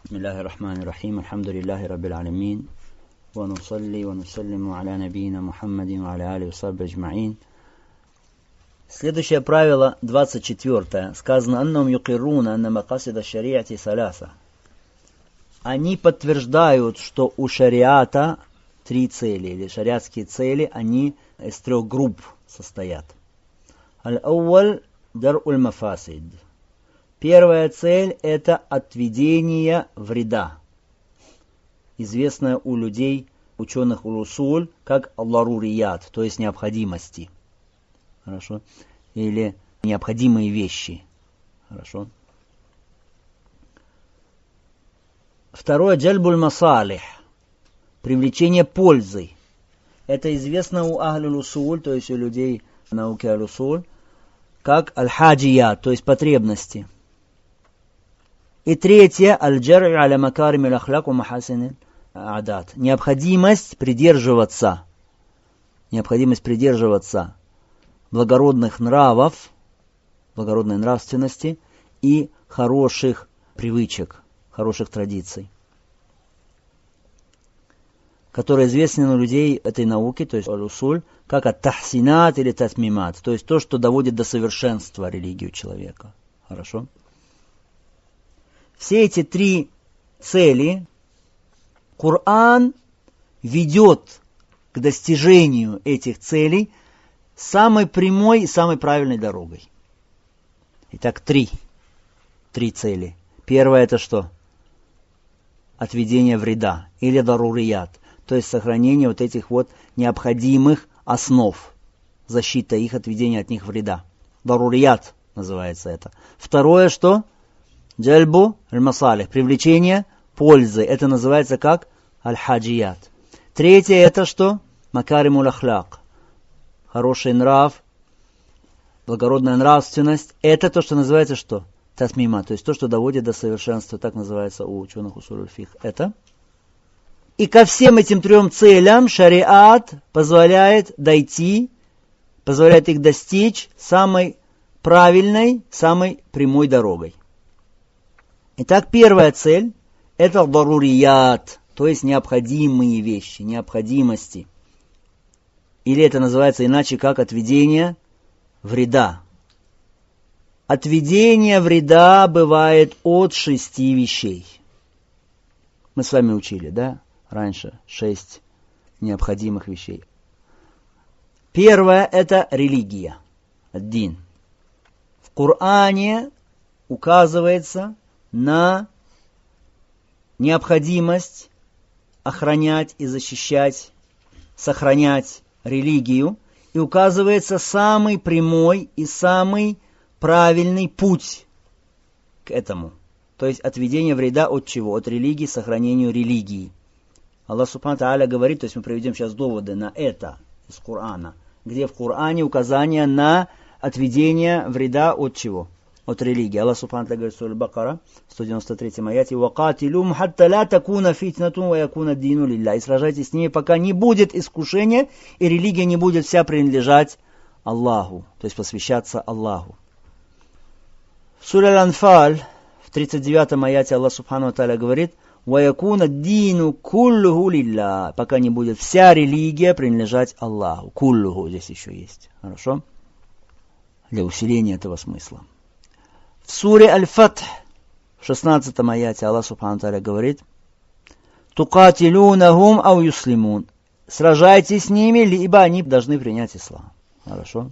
بسم الله الرحمن الرحيم الحمد لله رب العالمين ونصلي ونسلم على نبينا محمد وعلى آله وصحبه أجمعين. Следующее правило, 24. Сказано: «Аннам юкирруна анна макасида шариати саляса». Они подтверждают, что у шариата три цели, или шариатские цели, они из трех групп состоят. Аль-ауваль дар'уль мафасид. Первая цель – это отведение вреда, известное у людей, ученых улусуль, как ларурият, то есть необходимости. Хорошо? Или необходимые вещи. Хорошо? Второе – джальбуль масалих, привлечение пользы. Это известно у ахлюл усуль, то есть у людей науки аль-усуль, как аль-хаджият, то есть потребности. И третье, аль-джар'у аля макарим аль-ахляк ва махасин адат. Необходимость придерживаться благородных нравов, благородной нравственности и хороших привычек, хороших традиций, которые известны у людей этой науки, то есть аль-усуль, как ат-тахсинат или татмимат, то есть то, что доводит до совершенства религию человека. Хорошо? Все эти три цели Коран ведет к достижению этих целей самой прямой и самой правильной дорогой. Итак, три цели. Первое – это что? Отведение вреда или дарурият, то есть сохранение вот этих вот необходимых основ, защита их, отведение от них вреда. Дарурият называется это. Второе что? Джальбу аль-масалих, привлечение пользы. Это называется как аль-хаджият. Третье это что? Макаримуль ахляк. Хороший нрав, благородная нравственность. Это то, что называется что? Татмима, то есть то, что доводит до совершенства. Так называется у ученых усуль фикх. Это. И ко всем этим трем целям шариат позволяет их достичь самой правильной, самой прямой дорогой. Итак, первая цель – это дарурият, то есть необходимые вещи, необходимости. Или это называется иначе как отведение вреда. Отведение вреда бывает от 6 вещей. Мы с вами учили, да, раньше 6 необходимых вещей. Первое – это религия, ад-дин. В Коране указывается на необходимость охранять и защищать, сохранять религию, и указывается самый прямой и самый правильный путь к этому. То есть отведение вреда от чего? От религии, сохранению религии. Аллах Субхану Тааля говорит, то есть мы приведем сейчас доводы на это из Корана, где в Коране указание на отведение вреда от чего? От религии. Аллах Субхану Тааля говорит в суре Бакара, 193 аяте: «Вакатилум хатта ла такуна фитнатун ва якуна дину лилля». И сражайтесь с ними, пока не будет искушения, и религия не будет вся принадлежать Аллаху, то есть посвящаться Аллаху. В суре Аль-Анфаль, в 39 аяте Аллах Субхану Тааля говорит: «Ва якуна дину куллуху лилля», пока не будет вся религия принадлежать Аллаху. Куллуху здесь еще есть. Хорошо? Для усиления этого смысла. В суре Аль-Фатх, в 16 аяте Аллах Субхану Тааля говорит: «Тукатилунахум ау юслимун». Сражайтесь с ними, либо они должны принять ислам. Хорошо?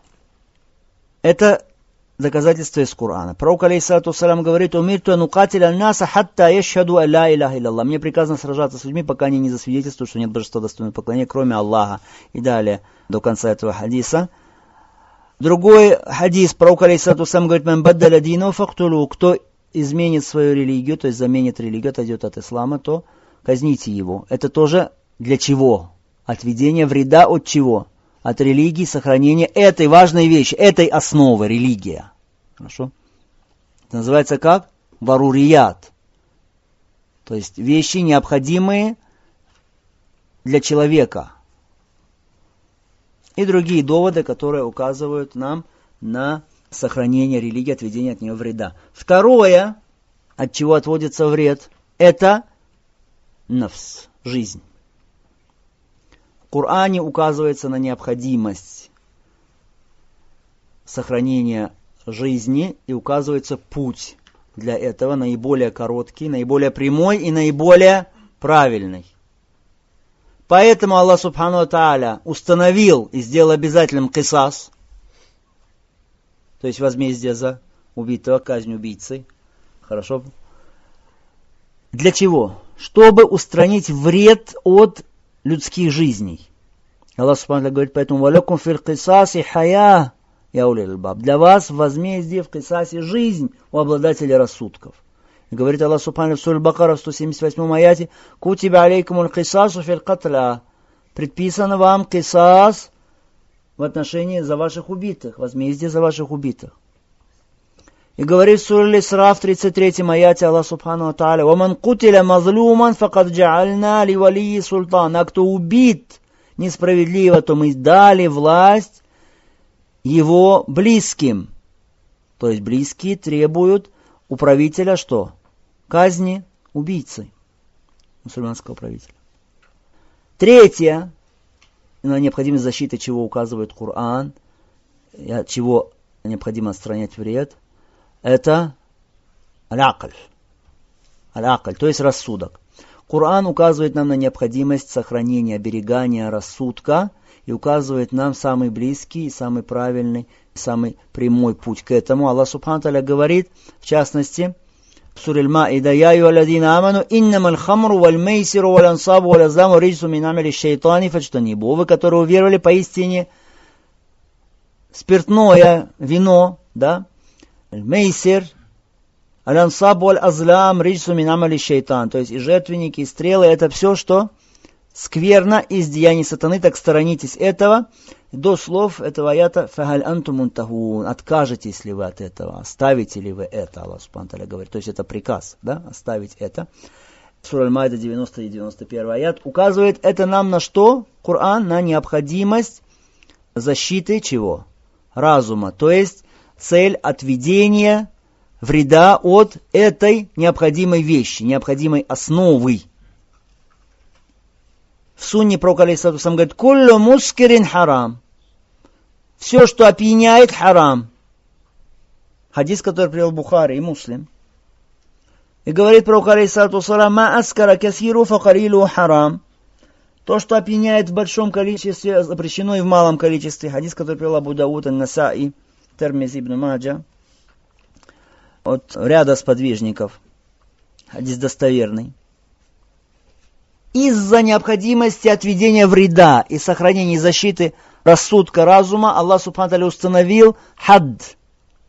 Это доказательство из Корана. Пророк алейхиссалату вассалям говорит: «Умирту анукатиля наса хатта яшхаду алла иляха илляллах». Мне приказано сражаться с людьми, пока они не засвидетельствуют, что нет божества достойного поклонения, кроме Аллаха. И далее, до конца этого хадиса. Другой хадис, пророк алейхиссалату вассалям говорит: «Ман баддаля динаху фактулу». Кто изменит свою религию, то есть заменит религию, отойдет от ислама, то казните его. Это тоже для чего? Отведение вреда от чего? От религии, сохранение этой важной вещи, этой основы, религия. Хорошо? Это называется как? Дарурият. То есть вещи, необходимые для человека. И другие доводы, которые указывают нам на сохранение религии, отведение от нее вреда. Второе, от чего отводится вред, это нафс, жизнь. В Коране указывается на необходимость сохранения жизни и указывается путь для этого, наиболее короткий, наиболее прямой и наиболее правильный. Поэтому Аллах Субхану ва Тааля установил и сделал обязательным кисас, то есть возмездие за убитого, казнь убийцы. Хорошо? Для чего? Чтобы устранить вред от людских жизней. Аллах Субхану ва Тааля говорит, поэтому «Валякум фил кисаси хая». Для вас возмездие в кисасе жизнь у обладателя рассудков. И говорит Аллах Субхану в суре Бакара в 178 аяте: «Кутиба алейкумуль кисасу фил катля». Предписано вам кисас в отношении за ваших убитых, возмездие за ваших убитых. И говорит в суре Исра в 33 аяте Аллах Субхану ва Тааля: «Ваман кутиля мазлуман факад джа'альна ли валии султан». А кто убит несправедливо, то мы дали власть его близким. То есть близкие требуют у правителя что? Казни убийцы. Мусульманского правителя. Третье, на необходимость защиты, чего указывает Коран, от чего необходимо отстранять вред, это аль-акль. Аль-акль, то есть рассудок. Коран указывает нам на необходимость сохранения, оберегания рассудка и указывает нам самый близкий, самый правильный, самый прямой путь к этому. Аллах Субхану Тааля говорит, в частности, в суре Аль-Маида: «Я айюхаллазина аману, иннамаль хамру валь мейсиру валь ансабу валь азламу риджсун мин амали шайтани фаджтанибу». Вы, которые уверовали, поистине спиртное, вино, да, мейсир, аль-ансаб валь-азлам риджсун мин амали шайтан, то есть и жертвенники, и стрелы, это все, что скверно из деяний сатаны, так сторонитесь этого. До слов этого аята «Фахаль антум мунтахун». Откажетесь ли вы от этого? Оставите ли вы это? Аллах Субхану Тааля говорит. То есть это приказ, да? Оставить это. Сура Аль-Майда 90 и 91 аят указывает это нам на что? Коран на необходимость защиты чего? Разума. То есть цель отведения вреда от этой необходимой вещи, необходимой основы. В сунне пророк алейхиссалату вассалам говорит: «Куллю мускирин харам». Все, что опьяняет, харам. Хадис, который привел Бухари и Муслим. И говорит пророк алейхиссалату вассалам: «Ма аскара касиру факалилу харам». То, что опьяняет в большом количестве, запрещено и в малом количестве. Хадис, который привел Абу Дауд, Ан-Насаи, Термизи, Ибн Маджа. От ряда сподвижников. Хадис достоверный. Из-за необходимости отведения вреда и сохранения защиты рассудка, разума, Аллах Субхану Тааля установил хадд.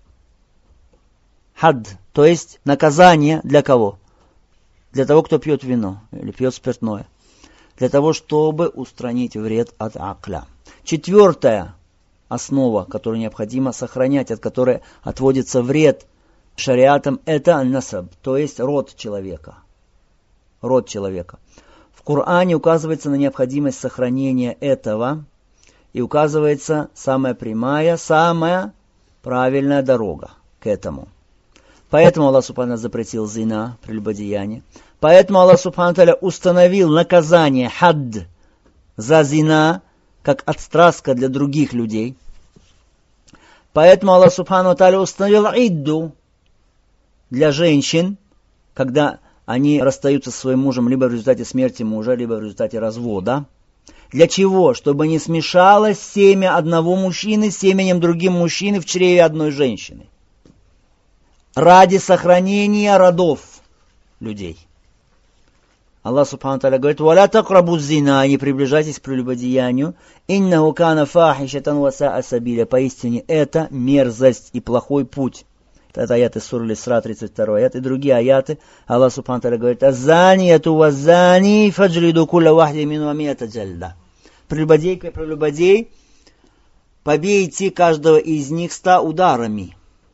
Хадд, то есть наказание для кого? Для того, кто пьет вино или пьет спиртное. Для того, чтобы устранить вред от акля. Четвертая основа, которую необходимо сохранять, от которой отводится вред шариатом, это аль-насаб, то есть род человека. Род человека. В Коране указывается на необходимость сохранения этого, и указывается самая прямая, самая правильная дорога к этому. Поэтому Аллах Субхану Тааля запретил зина, прелюбодеяние. Поэтому Аллах Субхану Тааля установил наказание хадд за зина, как отстраска для других людей. Поэтому Аллах Субхану Тааля установил идду для женщин, когда они расстаются со своим мужем либо в результате смерти мужа, либо в результате развода. Для чего? Чтобы не смешалось семя одного мужчины с семенем другим мужчины в чреве одной женщины. Ради сохранения родов людей. Аллах Субхану Тааля говорит: «Валя такрабу зина», не приближайтесь к прелюбодеянию. «Иннаху кана фахишатан ва саа сабиля». Поистине это мерзость и плохой путь. Это аяты суры Исра, 32 аят, и другие аяты. Аллах Субхану Тааля говорит: «Азанияту вазани фаджлиду кулля вахди мину амията джальда». Прелюбодейка и прелюбодей, побейте каждого из них 100 ударами.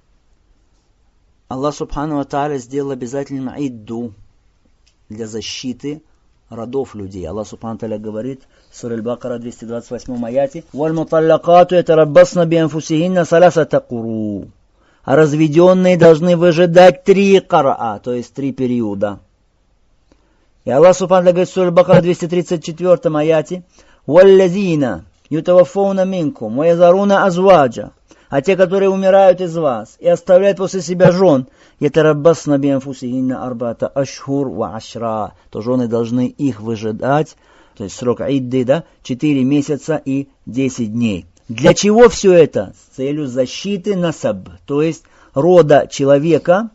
Аллах Субхану Тааля сделал обязательным идду для защиты родов людей. Аллах Субхану Тааля говорит в суре Аль-Бакара, 228 аяте: «Валь-муталлакату ятараббасна бианфусихинна саласата куру». А разведенные должны выжидать 3 караа, то есть 3 периода. И Аллах Субхану говорит в суре Бакара 234 аяте: «Валлазина ютаваффауна минкум, ва язаруна азваджа». А те, которые умирают из вас и оставляют после себя жен, ятараббасна бианфусихинна арбата ашхур ва ашра, то жены должны их выжидать, то есть срок идды, да, 4 месяца и 10 дней. Для чего все это? С целью защиты насаб, то есть рода человека.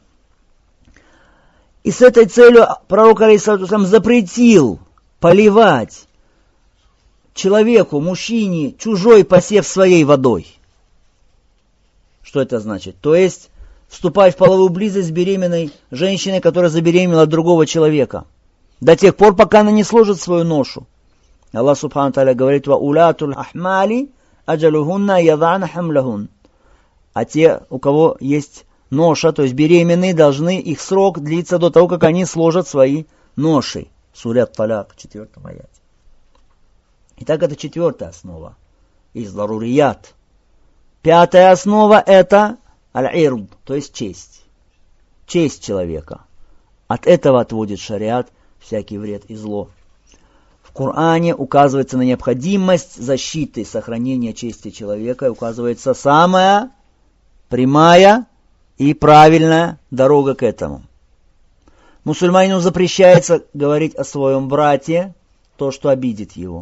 И с этой целью пророк алейхиссалату запретил поливать человеку, мужчине, чужой посев своей водой. Что это значит? То есть вступать в половую близость с беременной женщиной, которая забеременела от другого человека, до тех пор, пока она не сложит свою ношу. Аллах Субхану Тааля говорит: «Ва улатуль ахмали аджалухунна ядана хамлахун». А те, у кого есть ноша, то есть беременные, должны, их срок длиться до того, как они сложат свои ноши. Сура Ат-Таляк, 4 аяте. Итак, это 4-я основа из ларурият. 5-я основа — это аль-ирд, то есть честь. Честь человека. От этого отводит шариат всякий вред и зло. В Коране указывается на необходимость защиты, сохранения чести человека, и указывается самая прямая и правильная дорога к этому. Мусульманину запрещается говорить о своем брате то, что обидит его.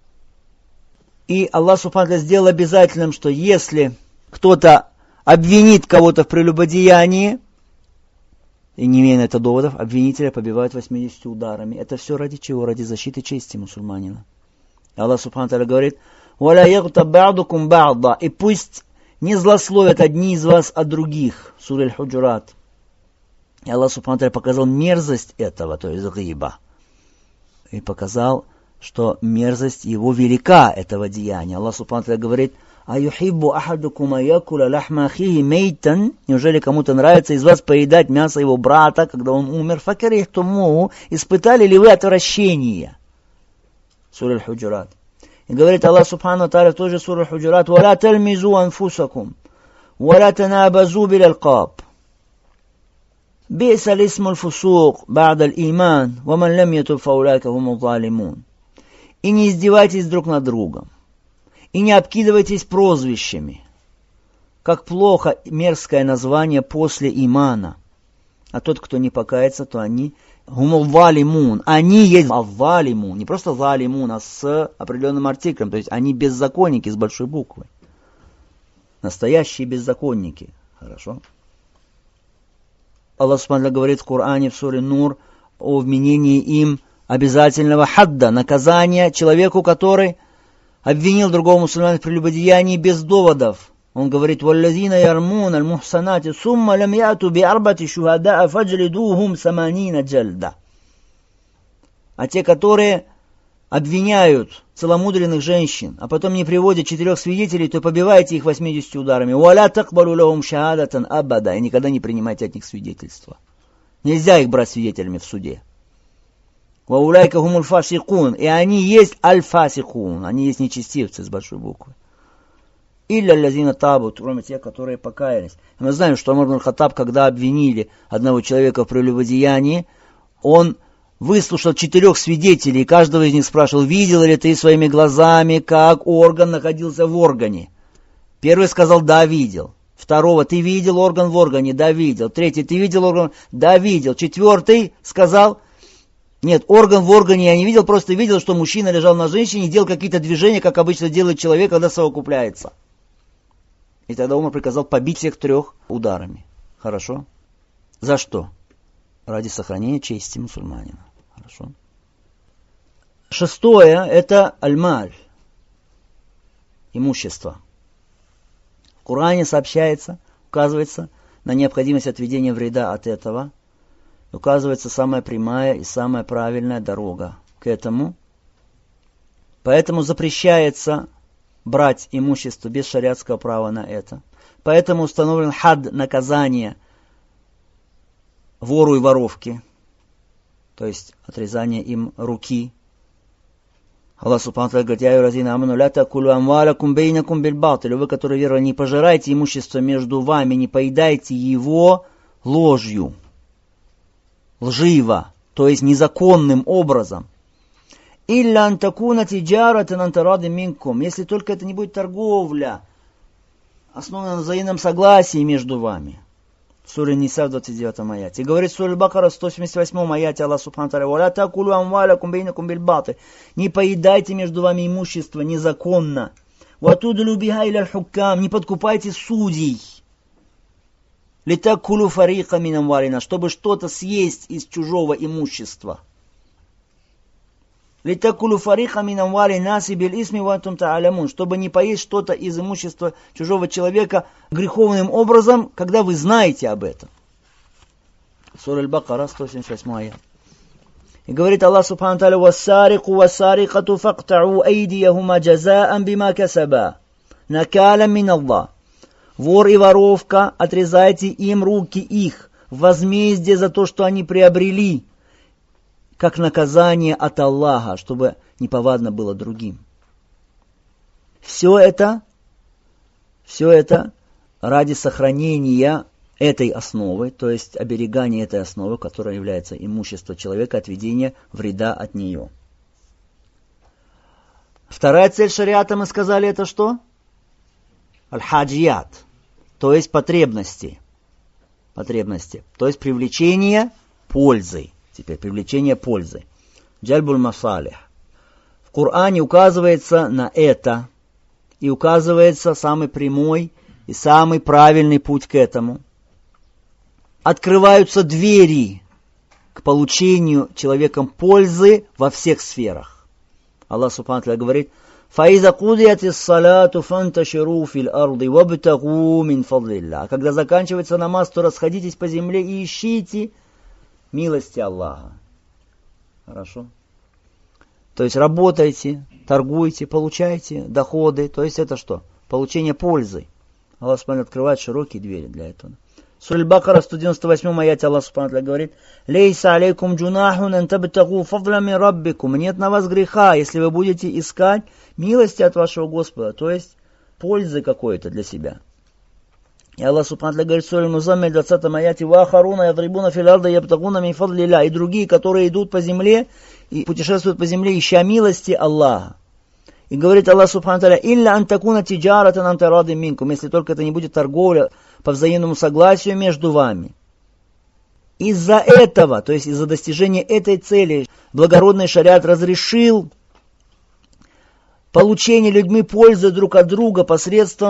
И Аллах Субхану ва Тааля сделал обязательным, что если кто-то обвинит кого-то в прелюбодеянии, и не имея на это доводов, обвинителя побивают 80 ударами. Это все ради чего? Ради защиты чести мусульманина. Аллах Субхану ва Тааля говорит: «Валя ягтаб ба'дукум ба'да». И пусть не злословят одни из вас от других. Сура Аль-Худжурат. И Аллах Субхану ва Тааля показал мерзость этого, то есть гиба. И показал, что мерзость его велика, этого деяния. Аллах Субхану ва Тааля говорит: «Аюхиббу ахадукум аякуля лахма ахихи мейтан». Неужели кому-то нравится из вас поедать мясо его брата, когда он умер? Факарихтуму. Испытали ли вы отвращение? Сура Аль-Худжурат. И говорит Аллах Субхану ва Тааля в той же суре Аль-Худжурат: «Валя тальмизу анфусакум, валя танабазу биль-алкаб. Би'са лисму аль-фусук ба'да аль-иман, ва ман лам ятуб фаулайка хуму залимун». И не издевайтесь друг над другом, и не обкидывайтесь прозвищами. Как плохо мерзкое название после имана. А тот, кто не покается, то они хуму залимун. Они есть залимун, не просто залимун, а с определенным артиклем. То есть они беззаконники с большой буквы. Настоящие беззаконники. Хорошо? Аллах Субхану говорит в Коране, в суре Нур, о вменении им обязательного хадда, наказания человеку, который обвинил другого мусульманина в прелюбодеянии без доводов. Он говорит: «Валлазина ярмун аль-мухсанати сумма лям яту би арбати шухадаа фаджлидухум саманина джальда». А те, которые обвиняют целомудренных женщин, а потом не приводят 4 свидетелей, то побивайте их 80 ударами. «Валя такбалу лахум шахадатан абада». И никогда не принимайте от них свидетельства. Нельзя их брать свидетелями в суде. «Ваулайка хумуль фасикун». И они есть аль-фасикун. Они есть нечестивцы с большой буквы. «Илля лазина табут», кроме тех, которые покаялись. И мы знаем, что Умар ибн Хаттаб, когда обвинили одного человека в прелюбодеянии, он выслушал 4 свидетелей, и каждого из них спрашивал: «Видел ли ты своими глазами, как орган находился в органе?» Первый сказал: «Да, видел». Второго: «Ты видел орган в органе?» «Да, видел». Третий: «Ты видел орган?» «Да, видел». Четвертый сказал: «Нет, орган в органе я не видел, просто видел, что мужчина лежал на женщине и делал какие-то движения, как обычно делает человек, когда совокупляется». И тогда Умар приказал побить всех 3 ударами. Хорошо? За что? Ради сохранения чести мусульманина. Хорошо? 6-е – это аль-маль. Имущество. В Коране сообщается, указывается на необходимость отведения вреда от этого. Указывается самая прямая и самая правильная дорога к этому. Поэтому запрещается брать имущество без шариатского права на это. Поэтому установлен хад, наказание вору и воровке, то есть отрезание им руки. Аллах Субхану ва Тааля говорит: «Я юразина аману ля такулу амвалакум бейнакум бильбатиль». Вы, которые веровали, не пожирайте имущество между вами, не поедайте его ложью, лживо. то есть незаконным образом. «Илля антакуна тиджаратан антарады минкум», если только это не будет торговля, основана на взаимном согласии между вами. Сура Ниса в 29 аяте. И говорит Сура Аль-Бакара в 178 аяте Аллах Субхану ва тааля: «Ва ла та'кулу амвалякум бейнакум биль-батиль». Не поедайте между вами имущество незаконно. «Ва тудлю биха иля аль-хуккам». Не подкупайте судей. «Литакулу фариqa мин амвалина», чтобы что-то съесть из чужого имущества. «Литакулу фариqa мин амвали наси биль-исми ва антум та'алямун», чтобы не поесть что-то из имущества чужого человека греховным образом, когда вы знаете об этом. Сура Аль-Бакара, 178 аят. И говорит Аллах Субхану ва тааля: «Вассарику вассарикату фактау айдияхума джазаан бима касаба, накалам мин Аллах». Вор и воровка, отрезайте им руки их, возмездие за то, что они приобрели, как наказание от Аллаха, чтобы неповадно было другим. Все это ради сохранения этой основы, то есть оберегания этой основы, которая является имущество человека, от ведения вреда от нее. Вторая цель шариата, мы сказали, это что? Аль-хаджият, то есть потребности, то есть привлечение пользы. Теперь привлечение пользы. Джальбуль масалих. В Коране указывается на это, и указывается самый прямой и самый правильный путь к этому. Открываются двери к получению человеком пользы во всех сферах. Аллах Субхану ва тааля говорит: «Фаиза кудиятис салату фанташиру фил арди вабтагу мин фадлиллах». Когда заканчивается намаз, то расходитесь по земле и ищите милости Аллаха. Хорошо? То есть работайте, торгуйте, получайте доходы. То есть это что? Получение пользы. Аллах Субхану открывает широкие двери для этого. Сура Аль-Бакара, 198 аяте Аллах Субхану говорит: «Лейса алейкум джунахун ан табтагу фадла мин раббикум». Нет на вас греха, если вы будете искать милости от вашего Господа, то есть пользы какой-то для себя. И Аллах Субхану говорит в суре Музаммиль, 20 аяте: «Ва ахаруна ядрибуна фил арди ябтагуна мин фадлилля». И другие, которые идут по земле и путешествуют по земле, ища милости Аллаха. И говорит Аллах Субхану ва тааля: «Илля антакуна тиджаратан антарады минкум», если только это не будет торговля по взаимному согласию между вами. Из-за этого, то есть из-за достижения этой цели, благородный шариат разрешил получение людьми пользы друг от друга посредством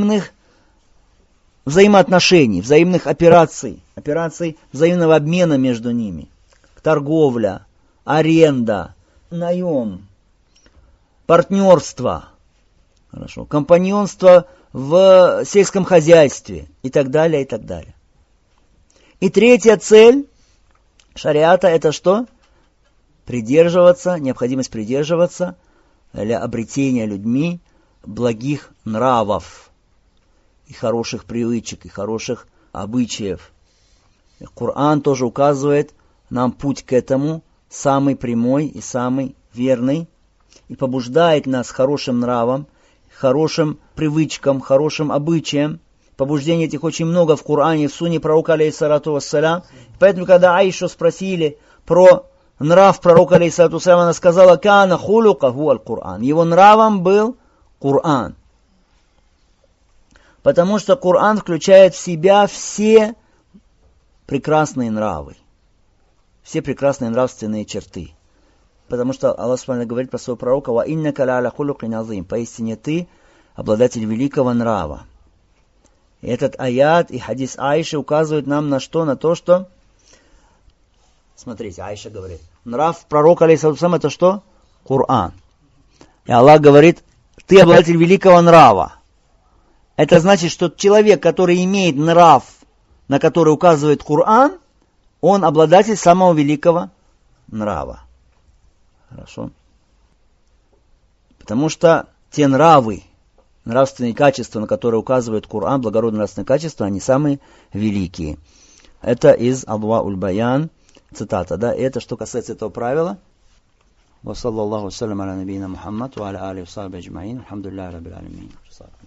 взаимоотношений, взаимных операций взаимного обмена между ними. Торговля, аренда, наем, партнерство, хорошо, компаньонство в сельском хозяйстве и так далее, и так далее. И третья цель шариата — это что? Необходимость придерживаться для обретения людьми благих нравов и хороших привычек, и хороших обычаев. Коран тоже указывает нам путь к этому, самый прямой и самый верный, и побуждает нас хорошим нравам, хорошим привычкам, хорошим обычаям. Побуждений этих очень много в Коране, в сунне пророка алейхиссалату вассалям. Поэтому, когда Аишу спросили про нрав пророка алейхиссалату вассалям, она сказала: «Кана хулукаху аль-Кур'ан». Его нравом был Коран. Потому что Коран включает в себя все прекрасные нравы, все прекрасные нравственные черты. Потому что Аллах Субхану говорит про своего пророка: «Ва иннака ла аля хулукин азим». Поистине ты обладатель великого нрава. И этот аят и хадис Аиши указывают нам на что? На то, что... Смотрите, Аиша говорит: нрав пророка алейхиссалям — это что? Коран. И Аллах говорит: ты обладатель великого нрава. Это значит, что человек, который имеет нрав, на который указывает Коран, он обладатель самого великого нрава. Хорошо? Потому что те нравы, нравственные качества, на которые указывает Коран, благородные нравственные качества, они самые великие. Это из Адва-уль-Баян, цитата, да? И это что касается этого правила. Ва саллаллаху салям аля набийна Мухаммад ва аля алихи ва сахбихи аджмаин. Алхамдулиллахи раббил алямин.